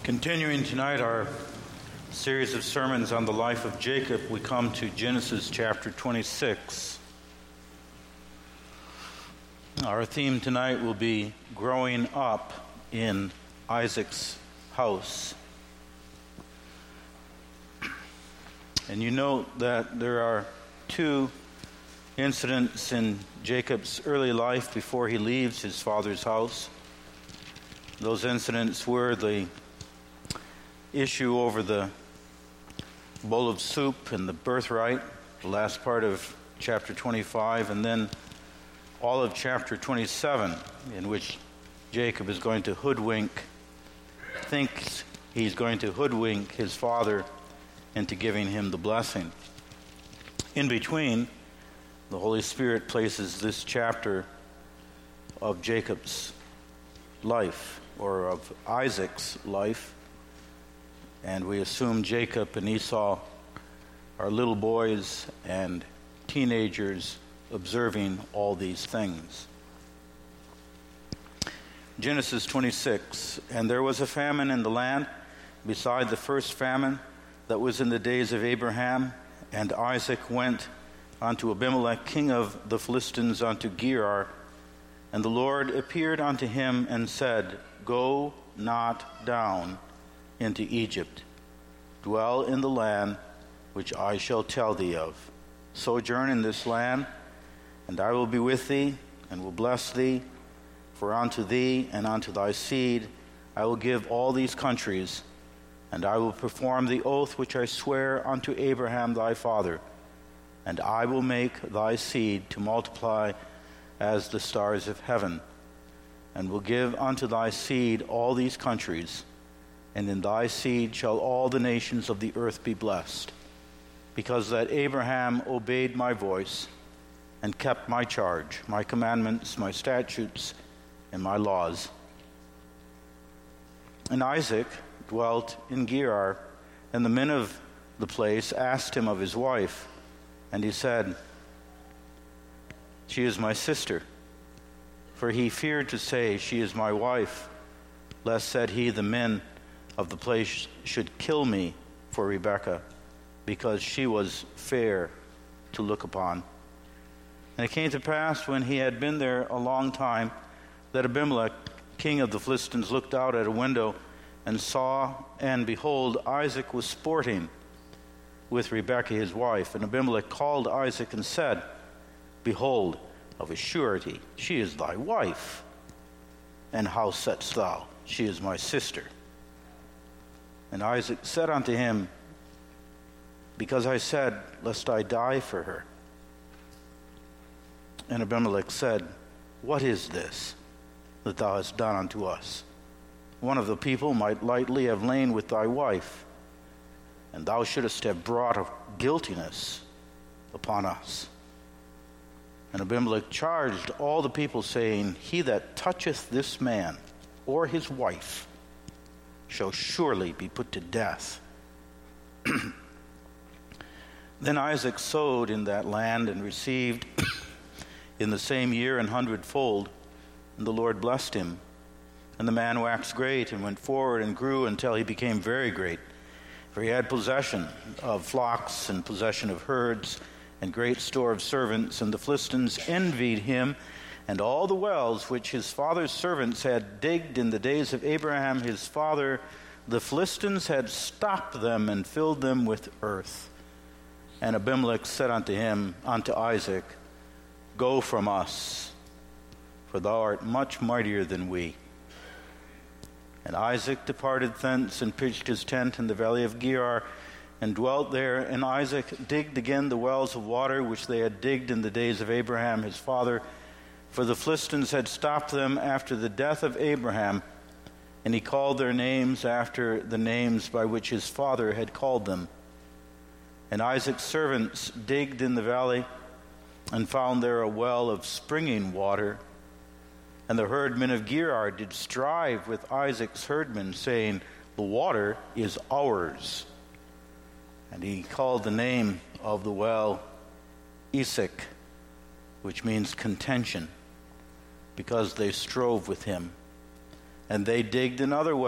Continuing tonight our series of sermons on the life of Jacob, we come to Genesis chapter 26. Our theme tonight will be growing up in Isaac's house. And you note that there are two incidents in Jacob's early life before he leaves his father's house. Those incidents were the issue over the bowl of soup and the birthright, the last part of chapter 25, and then all of chapter 27, in which Jacob is going to thinks he's going to hoodwink his father into giving him the blessing. In between, the Holy Spirit places this chapter of Jacob's life, or of Isaac's life, and we assume Jacob and Esau are little boys and teenagers observing all these things. Genesis 26, and there was a famine in the land beside the first famine that was in the days of Abraham, and Isaac went unto Abimelech, king of the Philistines, unto Gerar, and the Lord appeared unto him and said, Go not down into Egypt. Dwell in the land which I shall tell thee of. Sojourn in this land, and I will be with thee, and will bless thee. For unto thee and unto thy seed I will give all these countries, and I will perform the oath which I swear unto Abraham thy father, and I will make thy seed to multiply as the stars of heaven, and will give unto thy seed all these countries, and in thy seed shall all the nations of the earth be blessed, because that Abraham obeyed my voice and kept my charge, my commandments, my statutes, and my laws. And Isaac dwelt in Gerar, and the men of the place asked him of his wife, and he said, She is my sister. For he feared to say, She is my wife, lest, said he, the men of the place should kill me for Rebekah, because she was fair to look upon. And it came to pass, when he had been there a long time, that Abimelech, king of the Philistines, looked out at a window and saw, and behold, Isaac was sporting with Rebekah his wife. And Abimelech called Isaac and said, Behold, of a surety, she is thy wife. And how saidst thou, She is my sister? And Isaac said unto him, Because I said, Lest I die for her. And Abimelech said, What is this that thou hast done unto us? One of the people might lightly have lain with thy wife, and thou shouldest have brought a guiltiness upon us. And Abimelech charged all the people, saying, He that toucheth this man or his wife shall surely be put to death. Then Isaac sowed in that land and received in the same year 100-fold, and the Lord blessed him. And the man waxed great and went forward and grew until he became very great. For he had possession of flocks and possession of herds and great store of servants, and the Philistines envied him, and all the wells which his father's servants had digged in the days of Abraham his father, the Philistines had stopped them and filled them with earth. And Abimelech said unto Isaac, Go from us, for thou art much mightier than we. And Isaac departed thence and pitched his tent in the valley of Gerar, and dwelt there. And Isaac digged again the wells of water which they had digged in the days of Abraham his father, for the Philistines had stopped them after the death of Abraham, and he called their names after the names by which his father had called them. And Isaac's servants digged in the valley, and found there a well of springing water. And the herdmen of Gerar did strive with Isaac's herdmen, saying, The water is ours. And he called the name of the well Esek, which means contention, because they strove with him. And they digged another well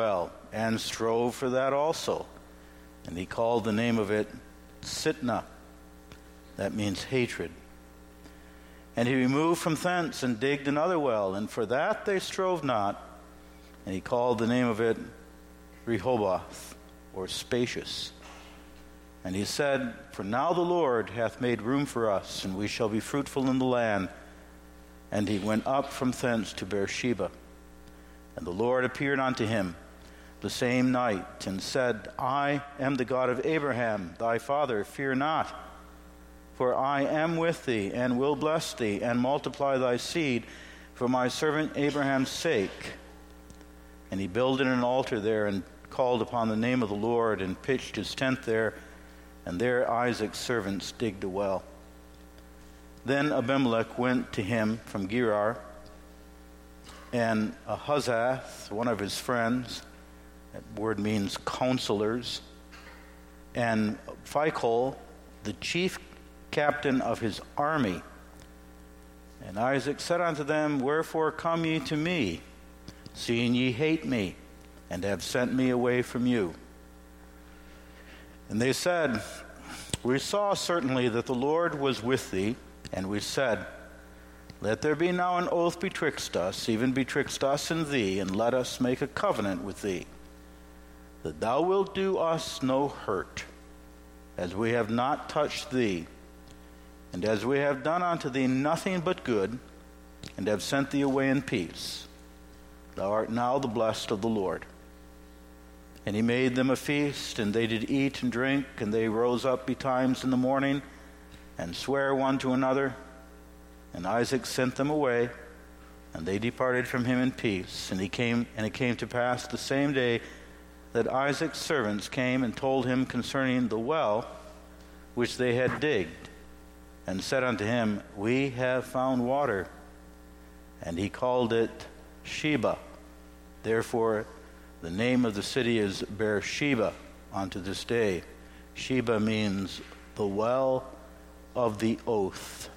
and strove for that also. And he called the name of it Sitnah. That means hatred. And he removed from thence and digged another well, and for that they strove not. And he called the name of it Rehoboth, or spacious. And he said, For now the Lord hath made room for us, and we shall be fruitful in the land. And he went up from thence to Beersheba. And the Lord appeared unto him the same night, and said, I am the God of Abraham thy father, fear not. For I am with thee, and will bless thee, and multiply thy seed for my servant Abraham's sake. And he builded an altar there, and called upon the name of the Lord, and pitched his tent there, and there Isaac's servants digged a well. Then Abimelech went to him from Gerar, and Ahuzzath, one of his friends, that word means counselors, and Phicol, the chief captain of his army. And Isaac said unto them, Wherefore come ye to me, seeing ye hate me, and have sent me away from you? And they said, We saw certainly that the Lord was with thee, and we said, Let there be now an oath betwixt us, even betwixt us and thee, and let us make a covenant with thee, that thou wilt do us no hurt, as we have not touched thee, and as we have done unto thee nothing but good, and have sent thee away in peace. Thou art now the blessed of the Lord. And he made them a feast, and they did eat and drink, and they rose up betimes in the morning, and sware one to another. And Isaac sent them away, and they departed from him in peace. And it came to pass the same day that Isaac's servants came and told him concerning the well which they had digged, and said unto him, We have found water. And he called it Sheba. Therefore the name of the city is Beersheba unto this day. Sheba means the well of the oath.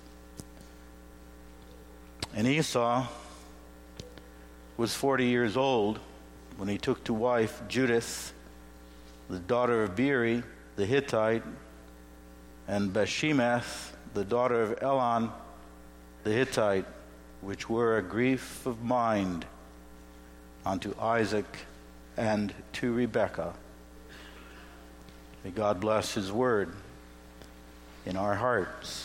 And Esau was 40 years old when he took to wife Judith, the daughter of Beeri the Hittite, and Bashemath, the daughter of Elon the Hittite, which were a grief of mind unto Isaac and to Rebekah. May God bless his word in our hearts.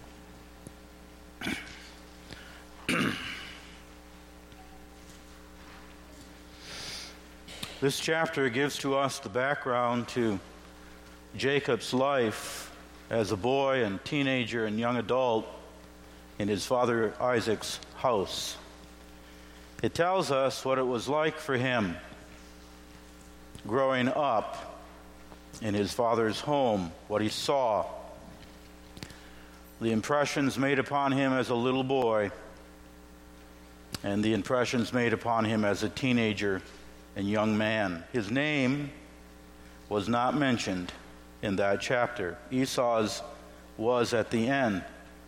This chapter gives to us the background to Jacob's life as a boy and teenager and young adult in his father Isaac's house. It tells us what it was like for him growing up in his father's home, what he saw, the impressions made upon him as a little boy, and the impressions made upon him as a teenager and young man. His name was not mentioned in that chapter. Esau's was at the end.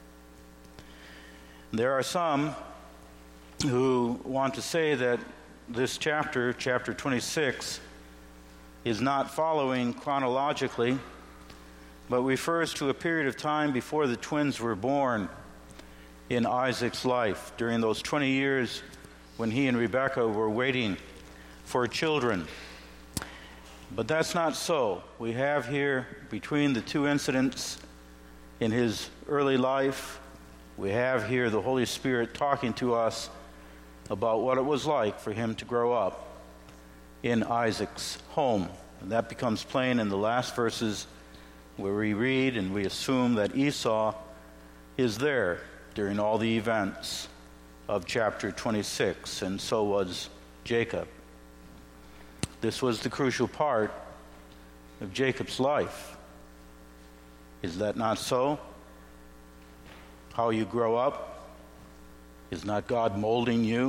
There are some who want to say that this chapter, chapter 26, is not following chronologically, but refers to a period of time before the twins were born in Isaac's life, during those 20 years when he and Rebekah were waiting for children. But that's not so. We have here, between the two incidents in his early life, we have here the Holy Spirit talking to us about what it was like for him to grow up in Isaac's home. And that becomes plain in the last verses, where we read and we assume that Esau is there during all the events of chapter 26, and so was Jacob. This was the crucial part of Jacob's life. Is that not so? How you grow up? Is not God molding you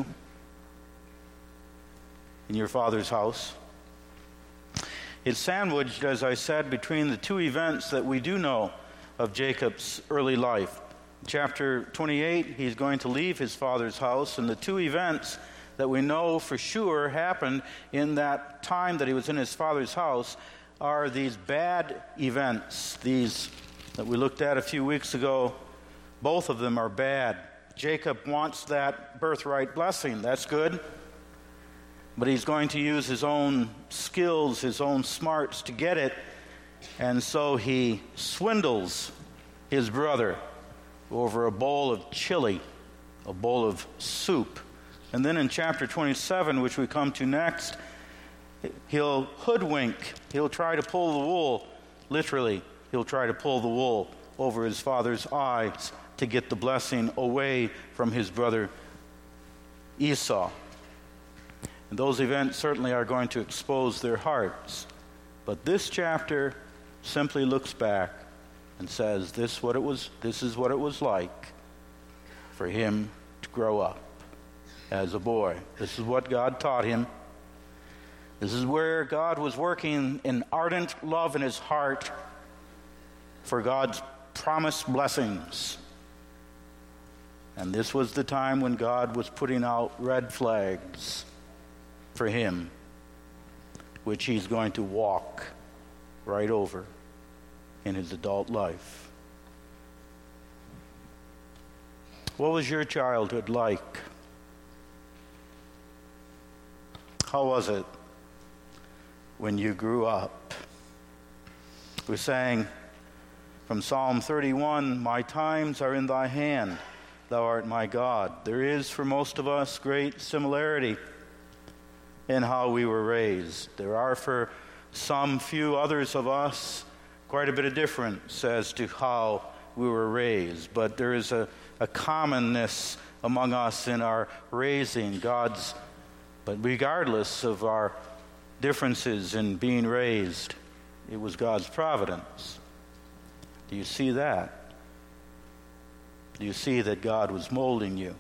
in your father's house? It's sandwiched, as I said, between the two events that we do know of Jacob's early life. Chapter 28, he's going to leave his father's house, and the two events that we know for sure happened in that time that he was in his father's house are these bad events, these that we looked at a few weeks ago. Both of them are bad. Jacob wants that birthright blessing. That's good. But he's going to use his own skills, his own smarts to get it. And so he swindles his brother over a bowl of chili, a bowl of soup. And then in chapter 27, which we come to next, he'll hoodwink. He'll try to pull the wool, literally, he'll try to pull the wool over his father's eyes to get the blessing away from his brother Esau. And those events certainly are going to expose their hearts. But this chapter simply looks back and says, this is what it was like for him to grow up as a boy. This is what God taught him. This is where God was working in ardent love in his heart for God's promised blessings. And this was the time when God was putting out red flags for him, which he's going to walk right over in his adult life. What was your childhood like? How was it when you grew up? We sang from Psalm 31, "My times are in thy hand, thou art my God." There is for most of us great similarity in how we were raised. There are for some few others of us quite a bit of difference as to how we were raised. But there is a commonness among us in our raising but regardless of our differences in being raised, it was God's providence. Do you see that? Do you see that God was molding you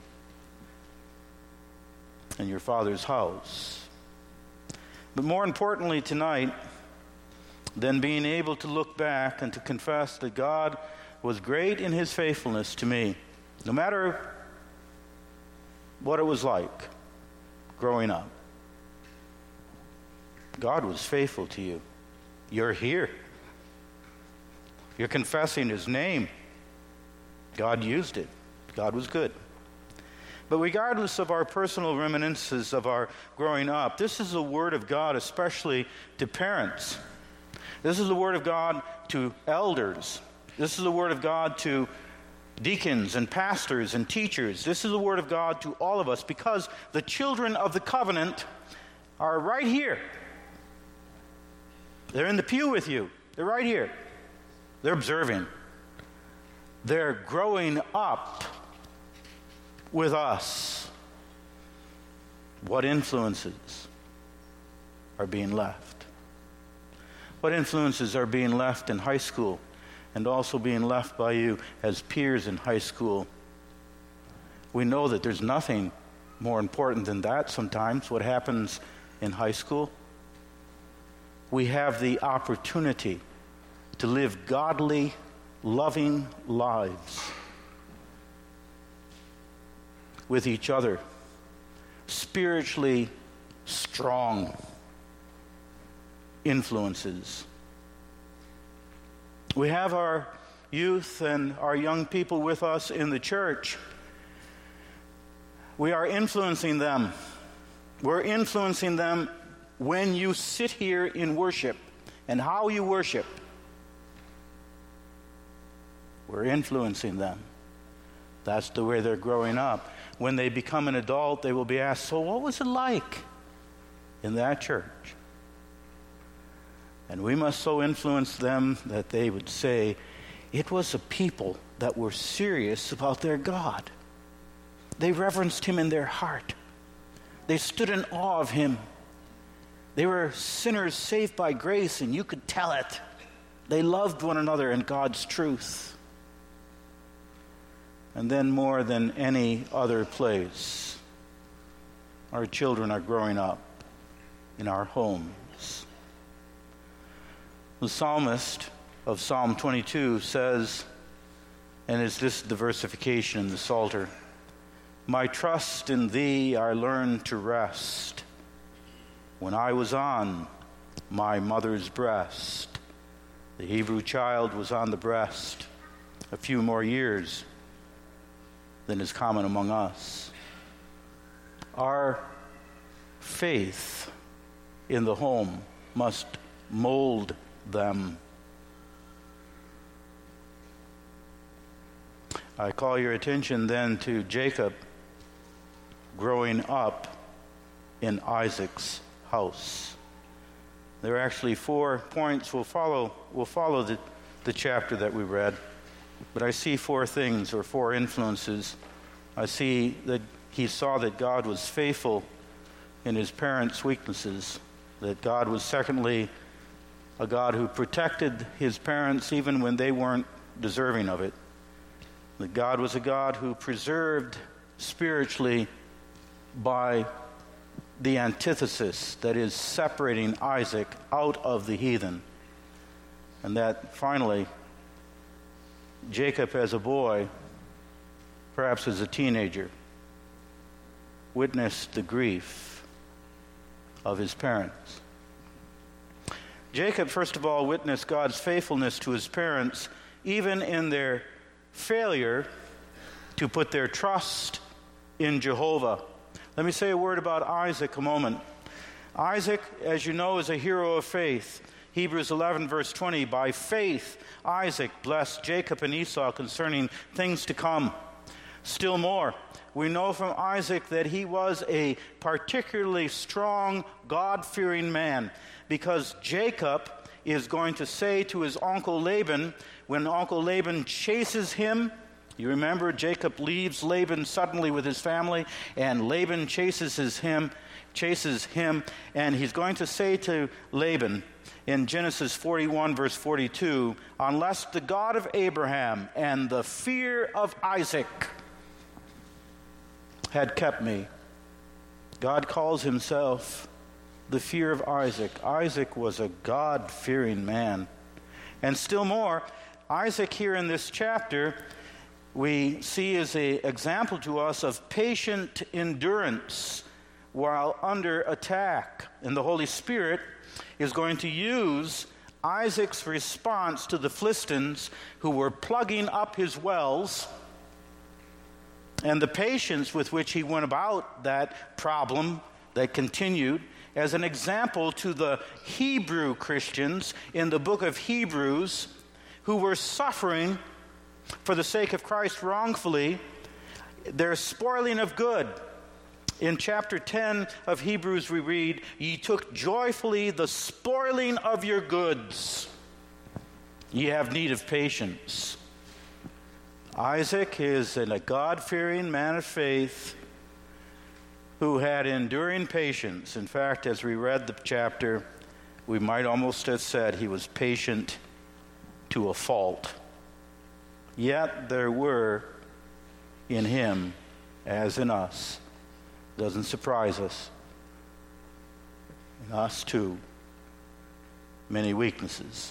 in your father's house? But more importantly tonight, than being able to look back and to confess that God was great in his faithfulness to me, no matter what it was like growing up. God was faithful to you. You're here. You're confessing his name. God used it. God was good. But regardless of our personal reminiscences of our growing up, this is the word of God, especially to parents. This is the word of God to elders. This is the word of God to deacons and pastors and teachers. This is the word of God to all of us, because the children of the covenant are right here. They're in the pew with you. They're right here. They're observing. They're growing up with us. What influences are being left? What influences are being left in high school and also being left by you as peers in high school? We know that there's nothing more important than that sometimes, what happens in high school. We have the opportunity to live godly, loving lives with each other, spiritually strong influences. We have our youth and our young people with us in the church. We are influencing them. We're influencing them when you sit here in worship and how you worship. We're influencing them. That's the way they're growing up. When they become an adult, they will be asked, so what was it like in that church? And we must so influence them that they would say, it was a people that were serious about their God. They reverenced him in their heart. They stood in awe of him. They were sinners saved by grace, and you could tell it. They loved one another in God's truth. And then more than any other place, our children are growing up in our homes. The psalmist of Psalm 22 says, and is this the versification in the Psalter, My trust in thee I learned to rest when I was on my mother's breast. The Hebrew child was on the breast a few more years than is common among us. Our faith in the home must mold them. I call your attention then to Jacob growing up in Isaac's house. There are actually 4 points we'll follow the chapter that we read, but I see 4 things or 4 influences. I see that he saw that God was faithful in his parents' weaknesses, that God was secondly a God who protected his parents even when they weren't deserving of it, that God was a God who preserved spiritually by the antithesis, that is, separating Isaac out of the heathen. And that finally, Jacob as a boy, perhaps as a teenager, witnessed the grief of his parents. Jacob, first of all, witnessed God's faithfulness to his parents, even in their failure to put their trust in Jehovah. Let me say a word about Isaac a moment. Isaac, as you know, is a hero of faith. Hebrews 11, verse 20, by faith Isaac blessed Jacob and Esau concerning things to come. Still more, we know from Isaac that he was a particularly strong, God-fearing man, because Jacob is going to say to his uncle Laban, when Uncle Laban chases him, you remember Jacob leaves Laban suddenly with his family, and Laban chases him, and he's going to say to Laban in Genesis 41, verse 42, unless the God of Abraham and the fear of Isaac had kept me. God calls himself the fear of Isaac. Isaac was a God-fearing man. And still more, Isaac here in this chapter we see as an example to us of patient endurance while under attack. And the Holy Spirit is going to use Isaac's response to the Philistines who were plugging up his wells, and the patience with which he went about that problem that continued, as an example to the Hebrew Christians in the book of Hebrews who were suffering for the sake of Christ wrongfully, their spoiling of good. In chapter 10 of Hebrews we read, ye took joyfully the spoiling of your goods. Ye have need of patience. Isaac is a God-fearing man of faith who had enduring patience. In fact, as we read the chapter, we might almost have said he was patient to a fault. Yet there were in him, as in us, doesn't surprise us, in us too, many weaknesses.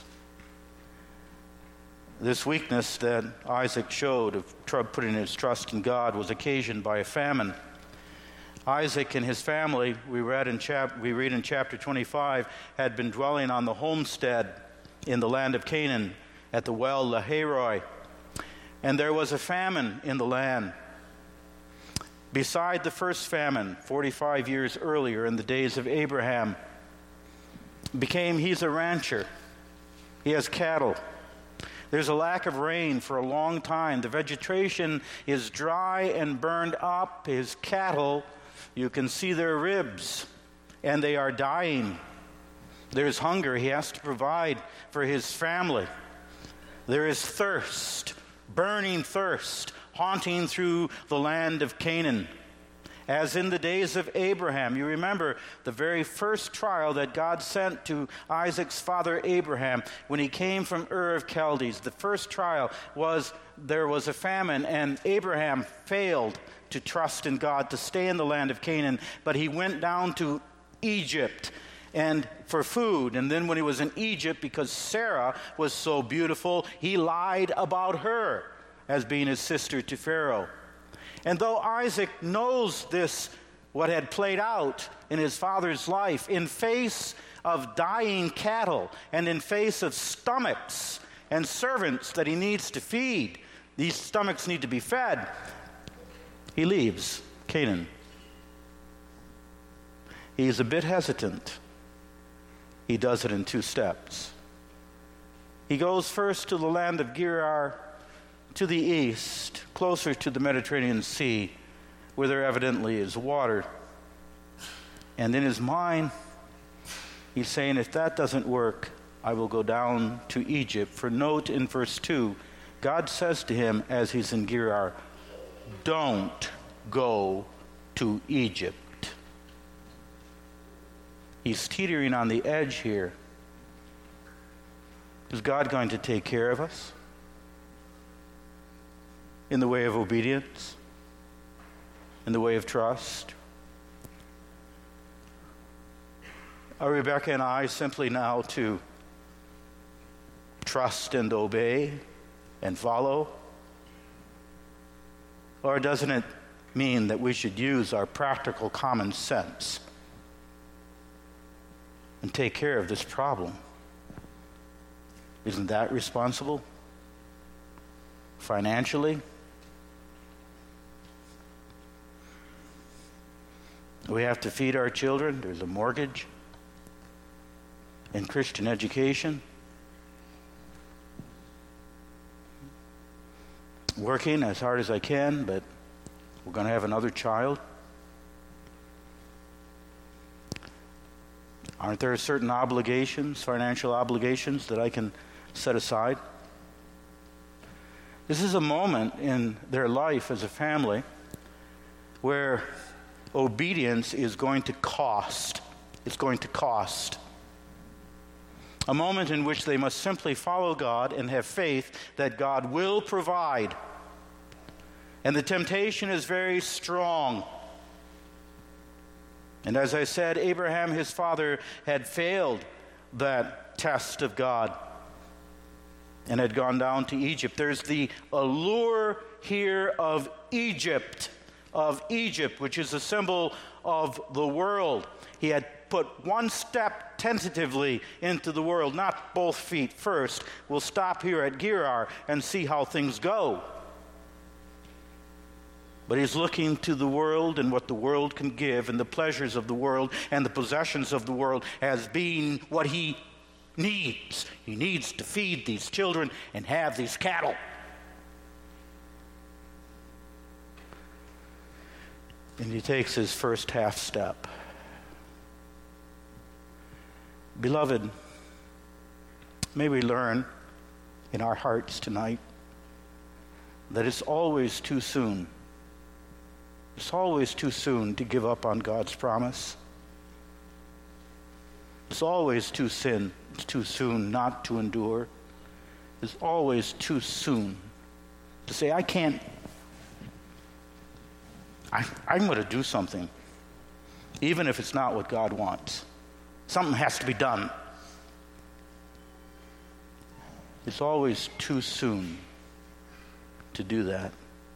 This weakness that Isaac showed of putting his trust in God was occasioned by a famine. Isaac and his family, we read in chapter 25, had been dwelling on the homestead in the land of Canaan at the well Lahairoi. And there was a famine in the land. Beside the first famine, 45 years earlier in the days of Abraham, he's a rancher. He has cattle. There's a lack of rain for a long time. The vegetation is dry and burned up. His cattle, you can see their ribs, and they are dying. There's hunger. He has to provide for his family. There is thirst, burning thirst, haunting through the land of Canaan. As in the days of Abraham, you remember the very first trial that God sent to Isaac's father Abraham when he came from Ur of Chaldees. The first trial was there was a famine, and Abraham failed to trust in God to stay in the land of Canaan, but he went down to Egypt and for food. And then when he was in Egypt, because Sarah was so beautiful, he lied about her as being his sister to Pharaoh. And though Isaac knows this, what had played out in his father's life, in face of dying cattle and in face of stomachs and servants that he needs to feed, these stomachs need to be fed, he leaves Canaan. He's a bit hesitant. He does it in 2 steps. He goes first to the land of Gerar, to the east, closer to the Mediterranean Sea, where there evidently is water. And in his mind, he's saying, if that doesn't work, I will go down to Egypt. For note in verse 2, God says to him as he's in Gerar, don't go to Egypt. He's teetering on the edge here. Is God going to take care of us in the way of obedience, in the way of trust? Are Rebecca and I simply now to trust and obey and follow? Or doesn't it mean that we should use our practical common sense and take care of this problem? Isn't that responsible? Financially? We have to feed our children. There's a mortgage. And Christian education. Working as hard as I can, but we're going to have another child. Aren't there certain obligations, financial obligations, that I can set aside? This is a moment in their life as a family where obedience is going to cost. It's going to cost. A moment in which they must simply follow God and have faith that God will provide. And the temptation is very strong. And as I said, Abraham, his father, had failed that test of God and had gone down to Egypt. There's the allure here of Egypt, which is a symbol of the world. He had put one step tentatively into the world, not both feet first. We'll stop here at Gerar and see how things go. But he's looking to the world and what the world can give and the pleasures of the world and the possessions of the world as being what he needs. He needs to feed these children and have these cattle. And he takes his first half step. Beloved, may we learn in our hearts tonight that it's always too soon. It's always too soon to give up on God's promise. It's always too soon not to endure. It's always too soon to say, I can't. I'm going to do something, even if it's not what God wants. Something has to be done. It's always too soon to do that.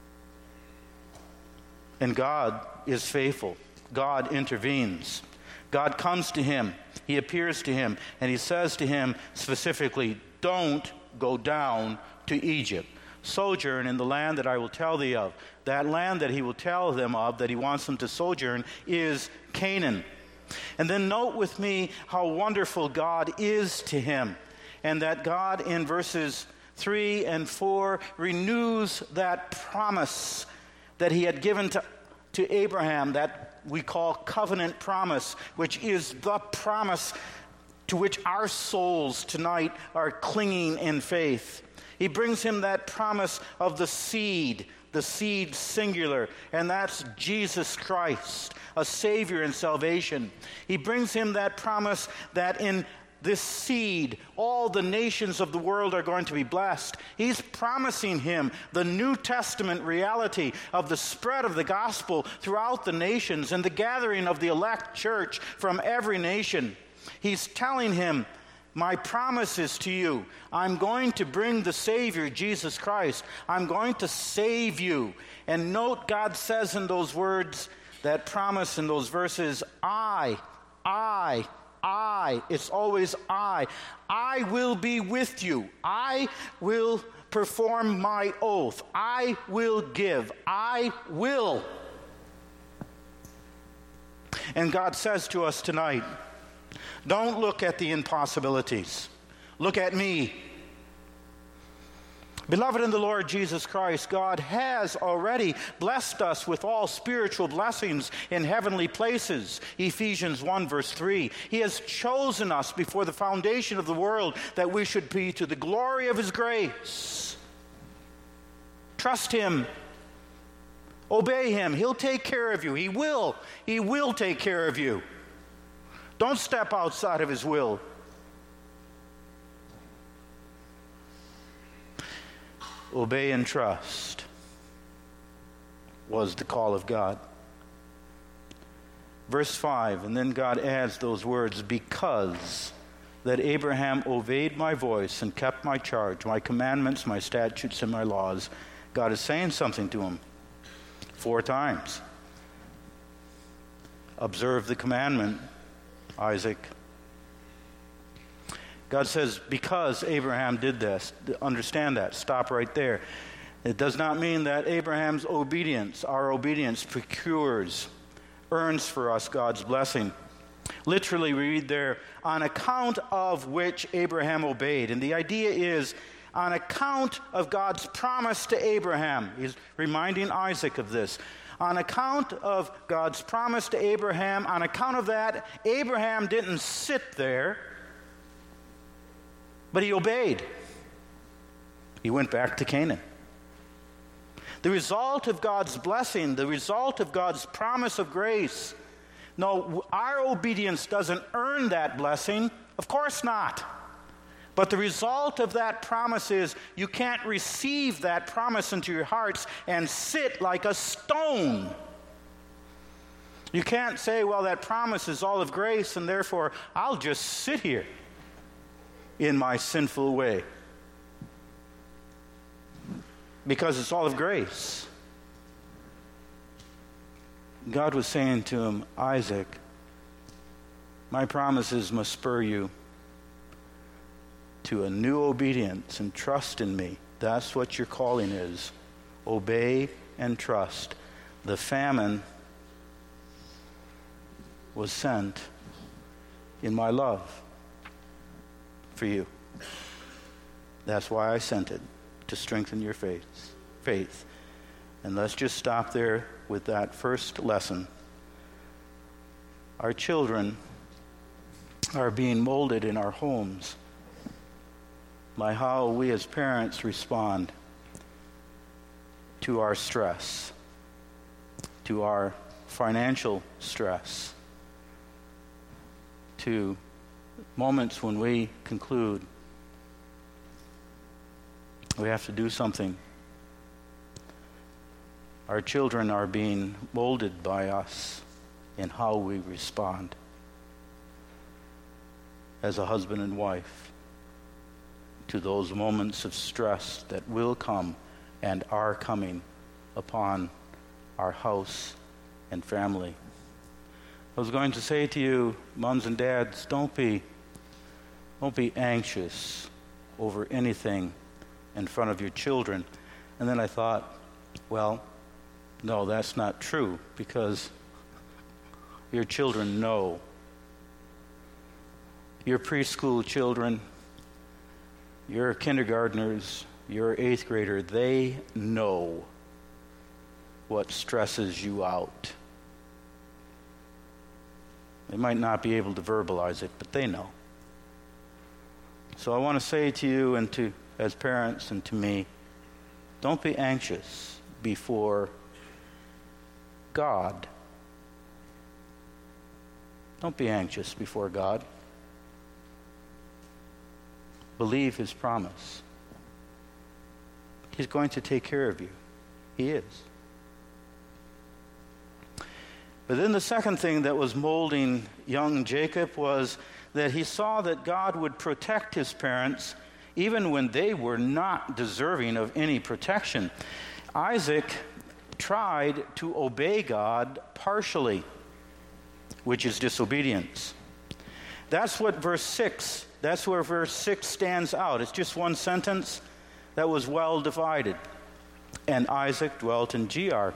And God is faithful. God intervenes. God comes to him. He appears to him. And he says to him specifically, don't go down to Egypt. Sojourn in the land that I will tell thee of. That land that he will tell them of, that he wants them to sojourn, is Canaan. And then note with me how wonderful God is to him. And that God in verses 3 and 4 renews that promise that he had given to Abraham, that we call covenant promise, which is the promise to which our souls tonight are clinging in faith. He brings him that promise of the seed singular, and that's Jesus Christ, a Savior and salvation. He brings him that promise that in this seed, all the nations of the world are going to be blessed. He's promising him the New Testament reality of the spread of the gospel throughout the nations and the gathering of the elect church from every nation. He's telling him, My promise is to you, I'm going to bring the Savior, Jesus Christ. I'm going to save you. And note God says in those words, that promise in those verses, I. It's always I. I will be with you. I will perform my oath. I will give. I will. And God says to us tonight, don't look at the impossibilities. Look at me. Beloved in the Lord Jesus Christ, God has already blessed us with all spiritual blessings in heavenly places. Ephesians 1 verse 3. He has chosen us before the foundation of the world that we should be to the glory of His grace. Trust Him. Obey Him. He'll take care of you. He will. He will take care of you. Don't step outside of His will. Obey and trust was the call of God. Verse 5, and then God adds those words, because that Abraham obeyed my voice and kept my charge, my commandments, my statutes, and my laws. God is saying something to him 4 times. Observe the commandment, Isaac. God says, because Abraham did this, understand that, stop right there. It does not mean that Abraham's obedience, our obedience, earns for us God's blessing. Literally, we read there, on account of which Abraham obeyed. And the idea is, on account of God's promise to Abraham. He's reminding Isaac of this. On account of God's promise to Abraham, on account of that, Abraham didn't sit there, but he obeyed. He went back to Canaan. The result of God's blessing, the result of God's promise of grace. No, our obedience doesn't earn that blessing. Of course not. But the result of that promise is you can't receive that promise into your hearts and sit like a stone. You can't say, well, that promise is all of grace, and therefore I'll just sit here in my sinful way. Because it's all of grace. God was saying to him, Isaac, my promises must spur you to a new obedience and trust in me. That's what your calling is. Obey and trust. The famine was sent in my love for you. That's why I sent it, to strengthen your faith. And let's just stop there with that first lesson. Our children are being molded in our homes by how we as parents respond to our stress, to our financial stress, to moments when we conclude we have to do something. Our children are being molded by us in how we respond as a husband and wife to those moments of stress that will come and are coming upon our house and family. I was going to say to you, moms and dads, don't be anxious over anything in front of your children. And then I thought, well, no, that's not true, because your children know. Your preschool children, your kindergartners, your 8th grader, they know what stresses you out. They might not be able to verbalize it, but they know. So I want to say to you and to as parents and to me, don't be anxious before God. Don't be anxious before God. Believe His promise. He's going to take care of you. He is. But then the second thing that was molding young Jacob was that he saw that God would protect his parents even when they were not deserving of any protection. Isaac tried to obey God partially, which is disobedience. That's what that's where verse 6 stands out. It's just one sentence that was well divided. And Isaac dwelt in Gerar.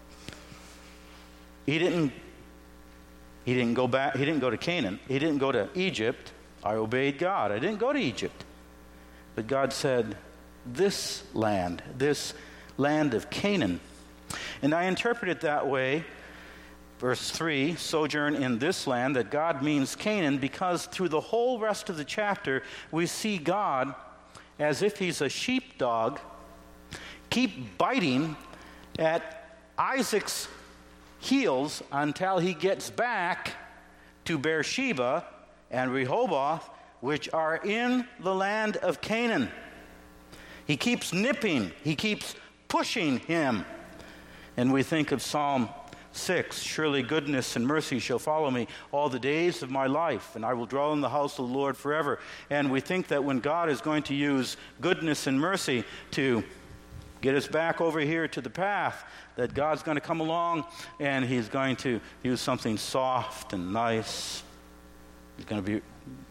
He didn't go back, he didn't go to Canaan. He didn't go to Egypt. I obeyed God. I didn't go to Egypt. But God said, this land of Canaan. And I interpret it that way, verse 3, sojourn in this land, that God means Canaan, because through the whole rest of the chapter, we see God as if he's a sheepdog, keep biting at Isaac's heels until he gets back to Beersheba and Rehoboth, which are in the land of Canaan. He keeps nipping, he keeps pushing him. And we think of Psalm 6, surely goodness and mercy shall follow me all the days of my life, and I will dwell in the house of the Lord forever. And we think that when God is going to use goodness and mercy to get us back over here to the path, that God's going to come along and he's going to use something soft and nice. He's going to be...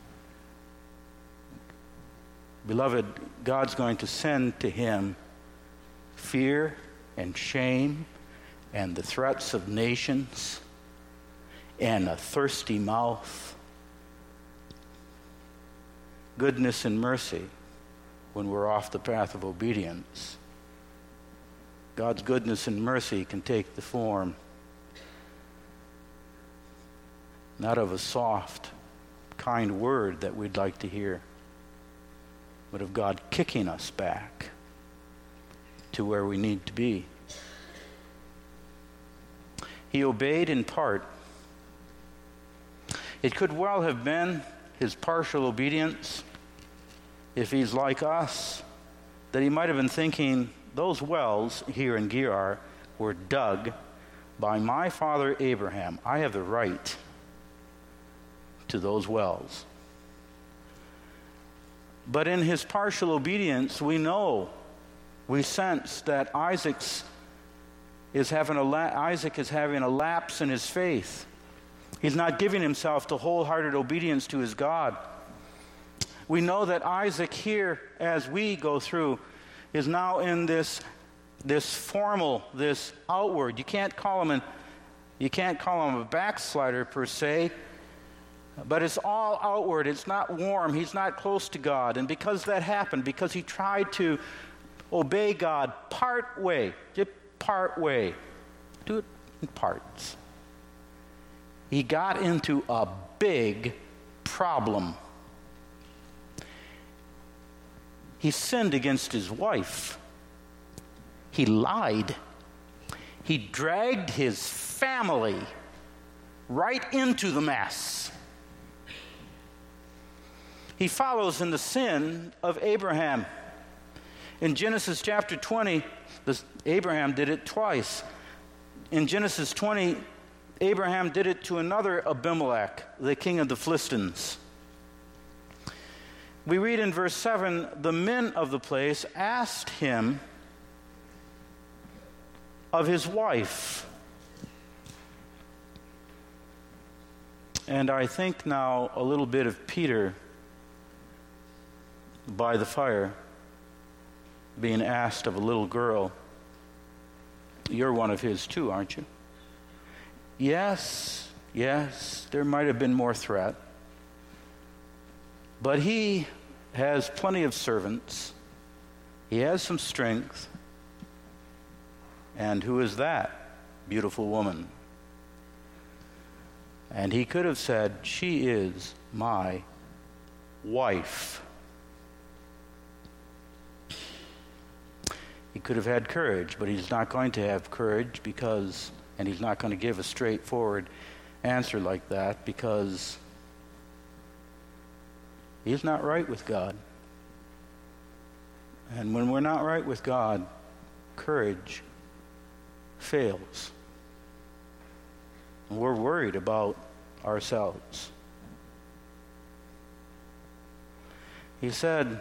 Beloved, God's going to send to him fear and shame and the threats of nations and a thirsty mouth. Goodness and mercy when we're off the path of obedience. God's goodness and mercy can take the form not of a soft, kind word that we'd like to hear, but of God kicking us back to where we need to be. He obeyed in part. It could well have been his partial obedience, if he's like us, that he might have been thinking, those wells here in Gerar were dug by my father Abraham. I have the right to those wells. But in his partial obedience, we sense that Isaac is having a lapse in his faith. He's not giving himself to wholehearted obedience to his God. We know that Isaac here, as we go through, is now in this formal, this outward. You can't call him a backslider per se, but it's all outward. It's not warm. He's not close to God. And because that happened, because he tried to obey God part way, do it in parts, he got into a big problem. He sinned against his wife. He lied. He dragged his family right into the mess. He follows in the sin of Abraham. In Genesis chapter 20, Abraham did it twice. In Genesis 20, Abraham did it to another Abimelech, the king of the Philistines. We read in verse 7, the men of the place asked him of his wife. And I think now a little bit of Peter by the fire being asked of a little girl. You're one of his too, aren't you? Yes, there might have been more threat. But he has plenty of servants. He has some strength. And who is that beautiful woman? And he could have said, she is my wife. He could have had courage, but he's not going to have courage and he's not going to give a straightforward answer like that because he's not right with God. And when we're not right with God, courage fails. And we're worried about ourselves. He said,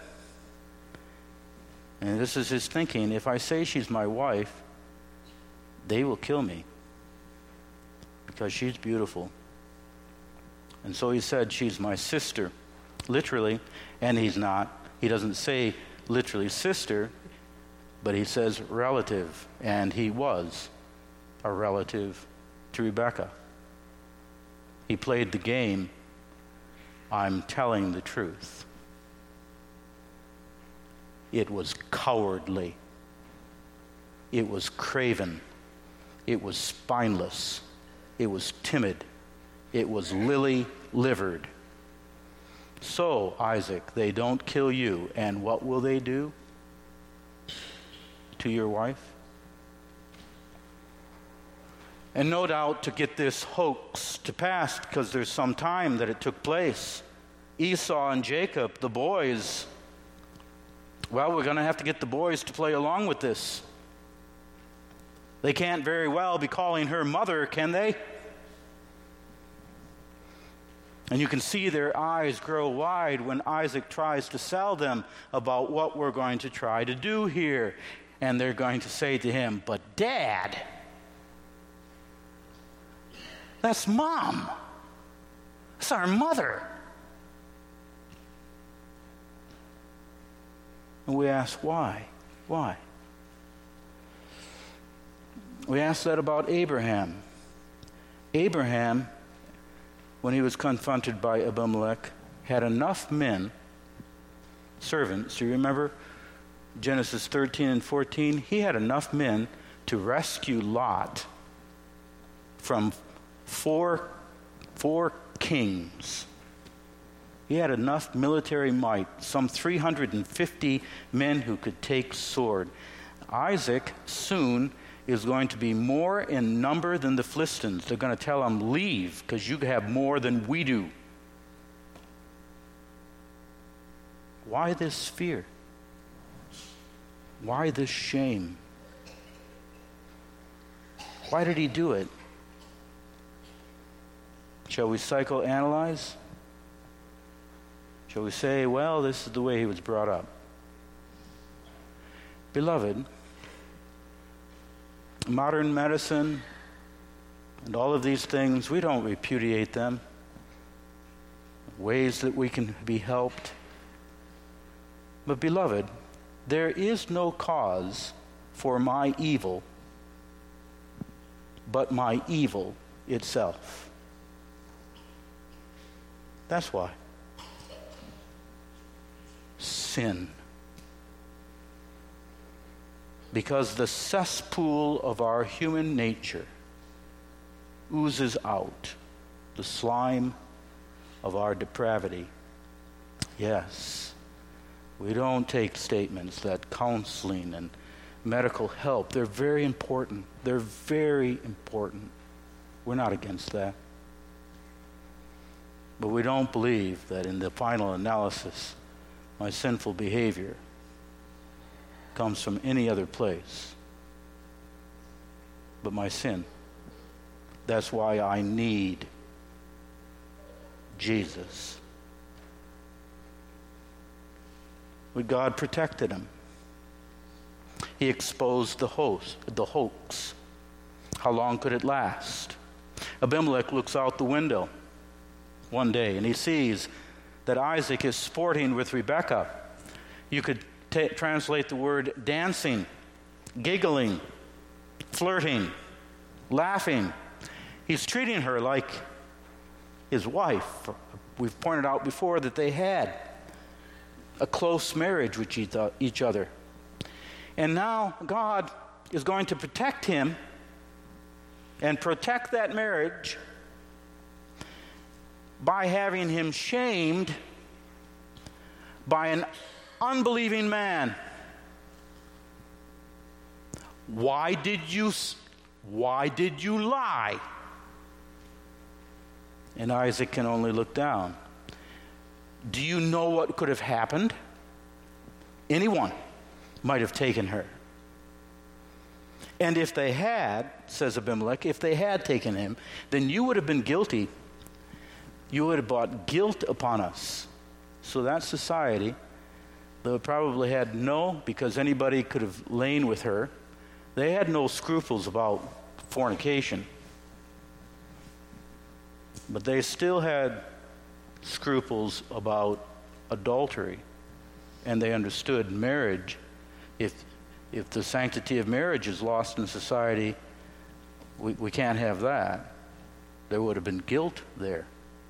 and this is his thinking, if I say she's my wife, they will kill me because she's beautiful. And so he said, she's my sister, literally, and he's not. He doesn't say literally sister, but he says relative, and he was a relative to Rebekah. He played the game, I'm telling the truth. It was cowardly. It was craven. It was spineless. It was timid. It was lily-livered. So, Isaac, they don't kill you, and what will they do to your wife? And no doubt to get this hoax to pass, because there's some time that it took place, Esau and Jacob, the boys, well, we're going to have to get the boys to play along with this. They can't very well be calling her mother, can they? And you can see their eyes grow wide when Isaac tries to sell them about what we're going to try to do here. And they're going to say to him, but Dad, that's Mom. That's our mother. And we ask, why? Why? We ask that about Abraham. Abraham, when he was confronted by Abimelech, had enough men, servants, do you remember Genesis 13 and 14? He had enough men to rescue Lot from four kings. He had enough military might, some 350 men who could take sword. Isaac soon is going to be more in number than the Philistines. They're going to tell him, leave, because you have more than we do. Why this fear? Why this shame? Why did he do it? Shall we psychoanalyze? Shall we say, well, this is the way he was brought up? Beloved, modern medicine and all of these things, we don't repudiate them. Ways that we can be helped. But beloved, there is no cause for my evil but my evil itself. That's why. Sin. Because the cesspool of our human nature oozes out the slime of our depravity. Yes, we don't take statements that counseling and medical help, they're very important. They're very important. We're not against that. But we don't believe that in the final analysis, my sinful behavior comes from any other place but my sin. That's why I need Jesus. But God protected him. He exposed the hoax. How long could it last? Abimelech looks out the window one day and he sees that Isaac is sporting with Rebekah. You could translate the word dancing, giggling, flirting, laughing. He's treating her like his wife. We've pointed out before that they had a close marriage with each other. And now God is going to protect him and protect that marriage by having him shamed by an unbelieving man. Why did you lie? And Isaac can only look down. Do you know what could have happened? Anyone might have taken her. And if they had, says Abimelech, if they had taken him, then you would have been guilty. You would have brought guilt upon us, So that society, they probably had because anybody could have lain with her, they had no scruples about fornication. But they still had scruples about adultery. And they understood marriage. If the sanctity of marriage is lost in society, we can't have that. There would have been guilt there.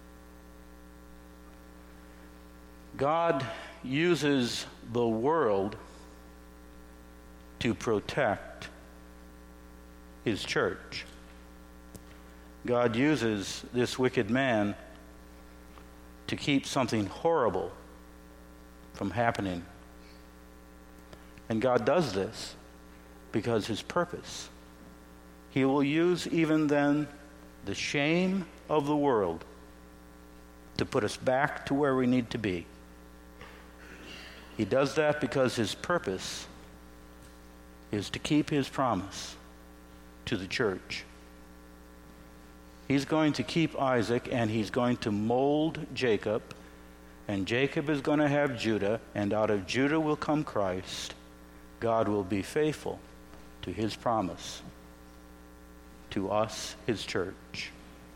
God uses the world to protect his church. God uses this wicked man to keep something horrible from happening. And God does this because his purpose. He will use even then the shame of the world to put us back to where we need to be. He does that because his purpose is to keep his promise to the church. He's going to keep Isaac, and he's going to mold Jacob, and Jacob is going to have Judah, and out of Judah will come Christ. God will be faithful to his promise to us, his church.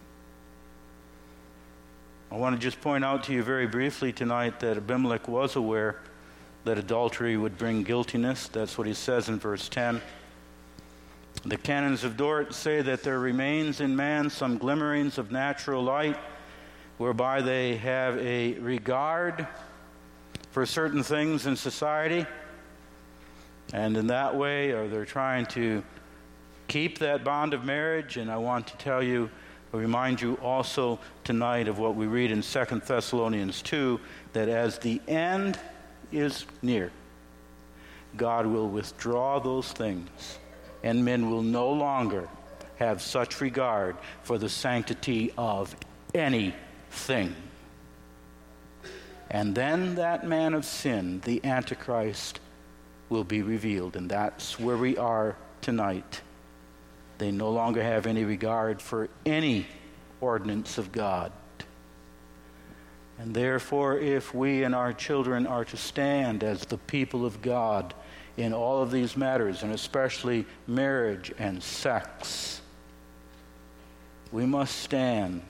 I want to just point out to you very briefly tonight that Abimelech was aware that adultery would bring guiltiness. That's what he says in verse 10. The canons of Dort say that there remains in man some glimmerings of natural light whereby they have a regard for certain things in society, and in that way they're trying to keep that bond of marriage. And I want to remind you also tonight of what we read in 2 Thessalonians 2, that as the end is near, God will withdraw those things, and men will no longer have such regard for the sanctity of anything. And then that man of sin, the Antichrist, will be revealed, and that's where we are tonight. They no longer have any regard for any ordinance of God. And therefore, if we and our children are to stand as the people of God in all of these matters, and especially marriage and sex, we must stand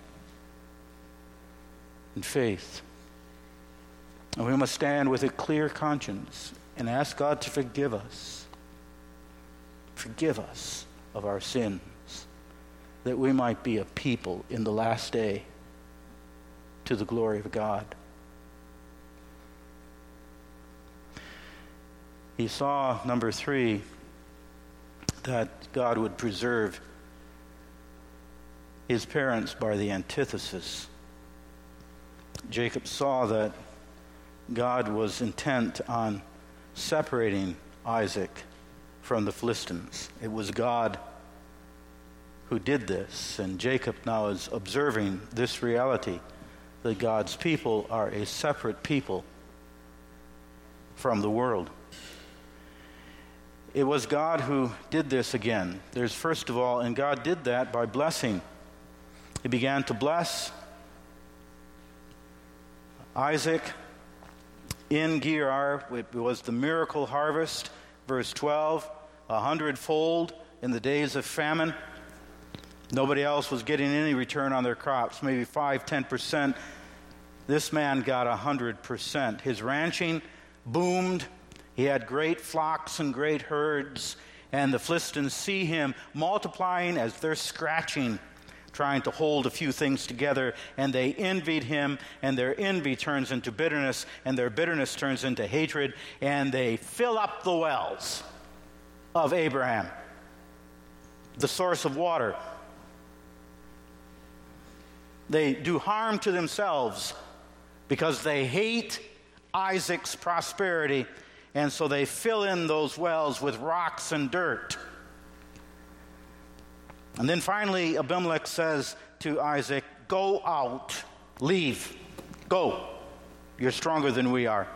in faith. And we must stand with a clear conscience and ask God to forgive us. Forgive us of our sins, that we might be a people in the last day to the glory of God. He saw, number 3, that God would preserve his parents by the antithesis. Jacob saw that God was intent on separating Isaac from the Philistines. It was God who did this, and Jacob now is observing this reality, that God's people are a separate people from the world. It was God who did this again. There's first of all, and God did that by blessing. He began to bless Isaac in Gerar. It was the miracle harvest, verse 12, 100-fold in the days of famine. Nobody else was getting any return on their crops, maybe 5-10%. This man got 100%. His ranching boomed. He had great flocks and great herds, and the Philistines see him multiplying as they're scratching, trying to hold a few things together, and they envied him, and their envy turns into bitterness, and their bitterness turns into hatred, and they fill up the wells of Abraham, the source of water. They do harm to themselves because they hate Isaac's prosperity, and so they fill in those wells with rocks and dirt. And then finally, Abimelech says to Isaac, "Go out, leave, go. You're stronger than we are."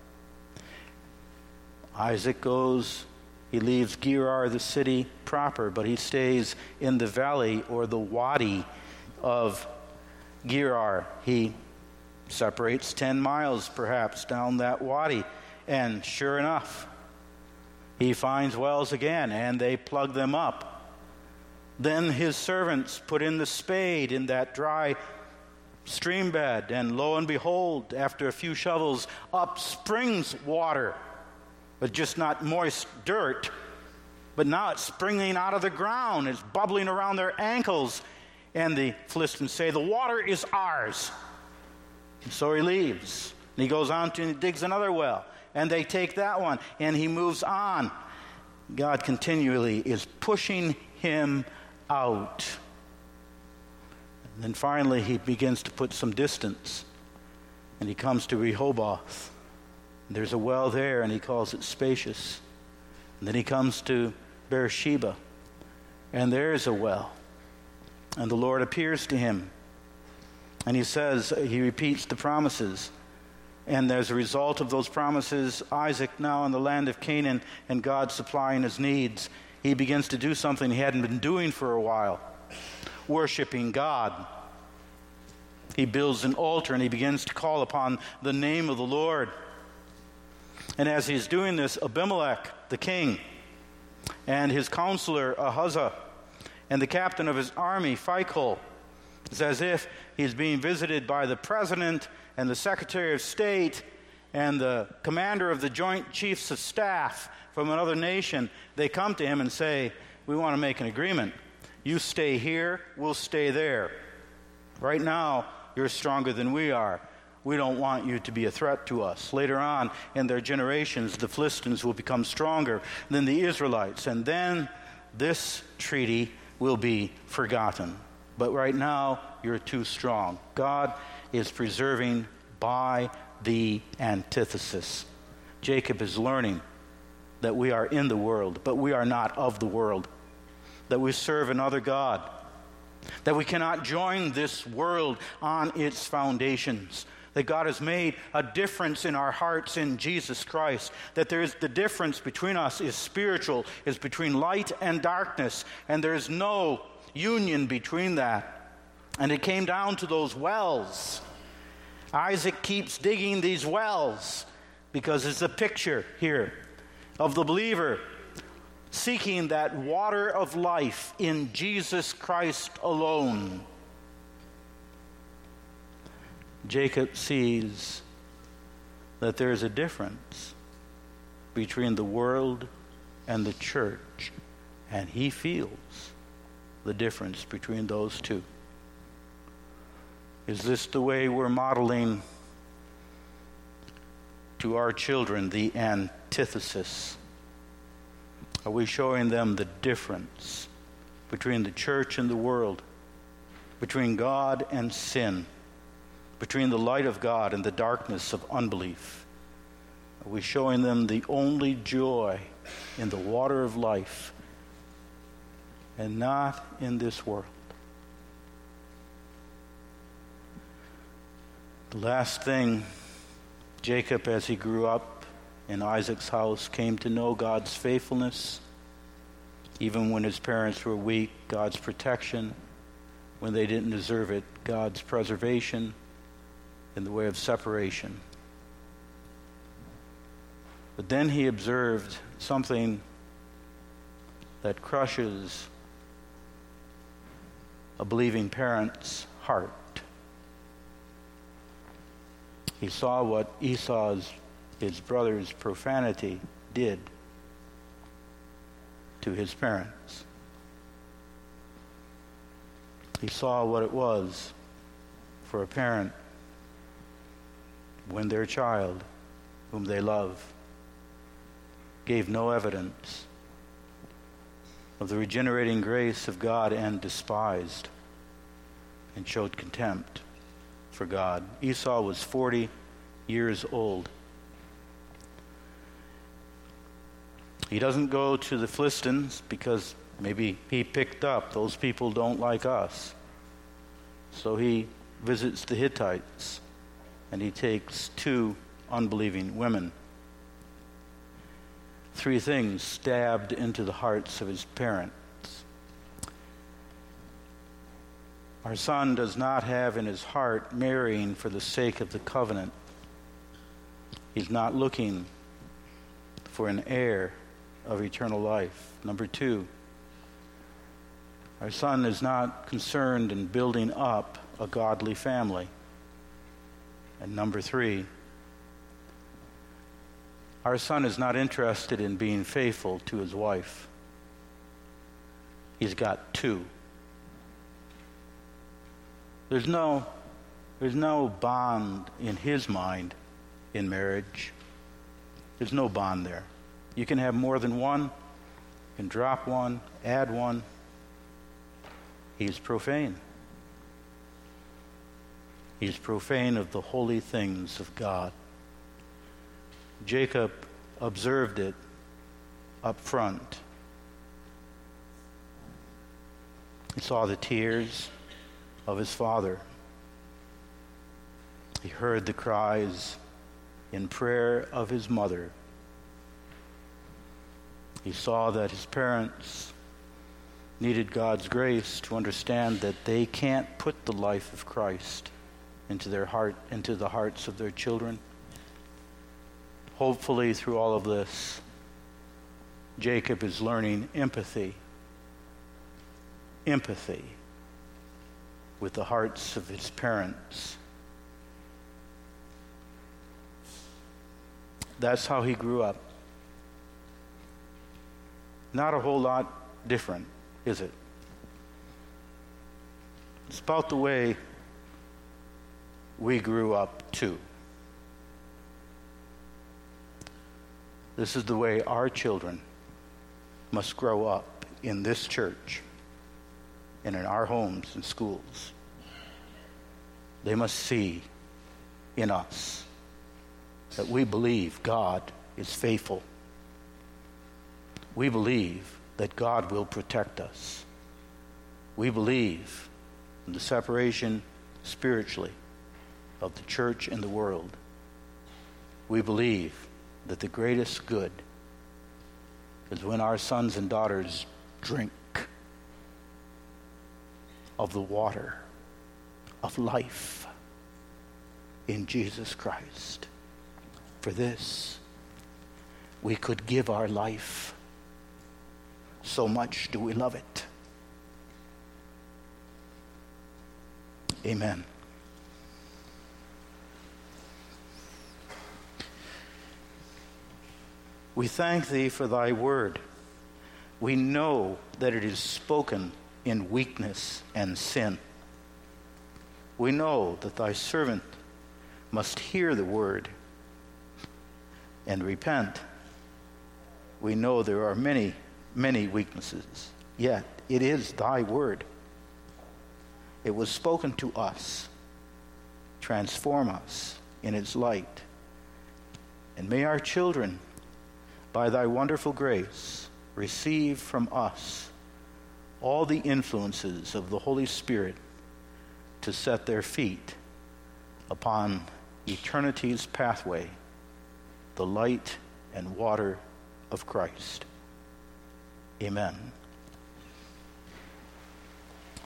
Isaac goes. He leaves Gerar, the city proper, but he stays in the valley or the wadi of Gerar. He Separates 10 miles perhaps down that wadi. And sure enough, he finds wells again, and they plug them up. Then his servants put in the spade in that dry stream bed, and lo and behold, after a few shovels, up springs water, but just not moist dirt. But now it's springing out of the ground. It's bubbling around their ankles. And the Philistines say, the water is ours. And so he leaves. And he goes on and digs another well. And they take that one. And he moves on. God continually is pushing him out. And then finally he begins to put some distance. And he comes to Rehoboth. And there's a well there, and he calls it Spacious. And then he comes to Beersheba, and there's a well. And the Lord appears to him. And he repeats the promises. And as a result of those promises, Isaac now in the land of Canaan and God supplying his needs, he begins to do something he hadn't been doing for a while, worshiping God. He builds an altar and he begins to call upon the name of the Lord. And as he's doing this, Abimelech, the king, and his counselor, Ahuzah, and the captain of his army, Phicol, it's as if he's being visited by the president and the secretary of state and the commander of the joint chiefs of staff from another nation. They come to him and say, we want to make an agreement. You stay here, we'll stay there. Right now, you're stronger than we are. We don't want you to be a threat to us. Later on in their generations, the Philistines will become stronger than the Israelites, and then this treaty will be forgotten. But right now, you're too strong. God is preserving by the antithesis. Jacob is learning that we are in the world, but we are not of the world, that we serve another God, that we cannot join this world on its foundations, that God has made a difference in our hearts in Jesus Christ, that there is the difference between us is spiritual, is between light and darkness, and there is no union between that. And it came down to those wells. Isaac keeps digging these wells because it's a picture here of the believer seeking that water of life in Jesus Christ alone. Jacob sees that there is a difference between the world and the church, and he feels the difference between those two. Is this the way we're modeling to our children the antithesis? Are we showing them the difference between the church and the world, between God and sin, between the light of God and the darkness of unbelief? Are we showing them the only joy in the water of life and not in this world? The last thing, Jacob, as he grew up in Isaac's house, came to know God's faithfulness, even when his parents were weak, God's protection, when they didn't deserve it, God's preservation in the way of separation. But then he observed something that crushes a believing parent's heart. He saw what Esau's, his brother's profanity, did to his parents. He saw what it was for a parent when their child, whom they love, gave no evidence of the regenerating grace of God and despised and showed contempt for God. Esau was 40 years old. He doesn't go to the Philistines because maybe he picked up, those people don't like us. So he visits the Hittites and he takes 2 unbelieving women. 3 things stabbed into the hearts of his parents. Our son does not have in his heart marrying for the sake of the covenant. He's not looking for an heir of eternal life. Number 2, our son is not concerned in building up a godly family. And number 3, our son is not interested in being faithful to his wife. He's got 2. There's no bond in his mind in marriage. There's no bond there. You can have more than one, you can drop one, add one. He's profane. He's profane of the holy things of God. Jacob observed it up front. He saw the tears of his father. He heard the cries in prayer of his mother. He saw that his parents needed God's grace to understand that they can't put the life of Christ into the hearts of their children. Hopefully, through all of this, Jacob is learning empathy with the hearts of his parents. That's how he grew up. Not a whole lot different, is it? It's about the way we grew up too. This is the way our children must grow up in this church and in our homes and schools. They must see in us that we believe God is faithful. We believe that God will protect us. We believe in the separation spiritually of the church and the world. We believe that the greatest good is when our sons and daughters drink of the water of life in Jesus Christ. For this, we could give our life. So much do we love it. Amen. We thank thee for thy word. We know that it is spoken in weakness and sin. We know that thy servant must hear the word and repent. We know there are many, many weaknesses, yet it is thy word. It was spoken to us. Transform us in its light. And may our children, by thy wonderful grace, receive from us all the influences of the Holy Spirit to set their feet upon eternity's pathway, the light and water of Christ. Amen.